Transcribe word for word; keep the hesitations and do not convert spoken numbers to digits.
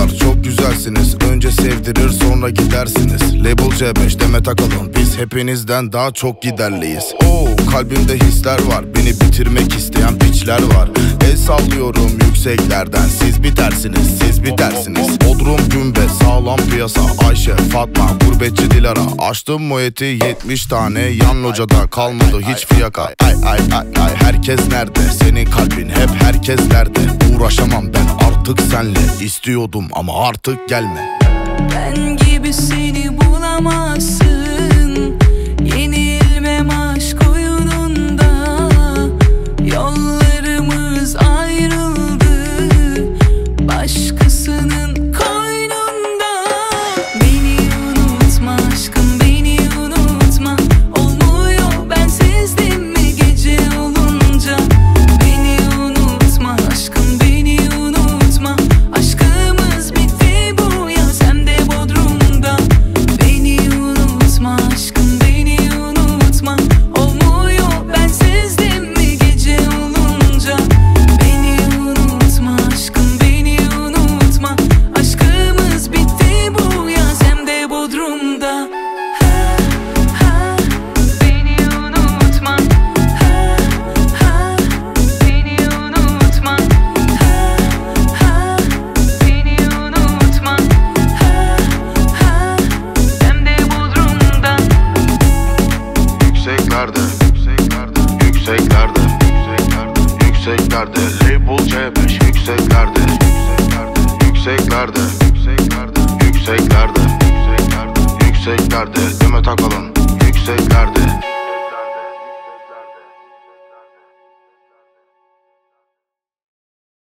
çok güzelsiniz. Önce sevdirir sonra gidersiniz. Label C beş Demet Akalın. Biz hepinizden daha çok giderliyiz. Oo, kalbimde hisler var. Beni bitirmek isteyen piçler var. El sallıyorum yükseklerden. Siz bitersiniz, siz bitersiniz. Bodrum Gümbet, sağlam piyasa. Ayşe, Fatma, gurbetçi Dilara. Açtım muheti yetmiş tane. Yan locada kalmadı hiç fiyaka. Ay ay ay ay, herkes nerede? Senin kalbin hep herkeslerde. Uğraşamam ben artık senle. İstiyordum ama artık gelme. Ben gibi seni bulamazsın. Yenilmem aşk oyununda. Yollarımız ayrıldı başkasının koynunda. Beni unutma aşkım, beni unutma. Olmuyor bensizdim mi gece olunca. Beni unutma aşkım, beni unutma. Aşkımız bitti bu yaz hem de Bodrum'da. Beni unutma aşkım, beni unutma. Olmuyor bensizdim mi gece olunca. Beni unutma aşkım, beni unutma. Aşkımız bitti bu yaz hem de Bodrum'da. Ha, ha, beni unutma. Ha, ha, beni unutma. Ha, ha, beni unutma. Ha, ha, hem de Bodrum'da. Yükseklerde, yükseklerde, yükseklerde, yükseklerde, yükseklerde. Label C beş yükseklerde, yükseklerde, yükseklerde, yükseklerde, yükseklerde, yükseklerde. Demet Akalın yükseklerde.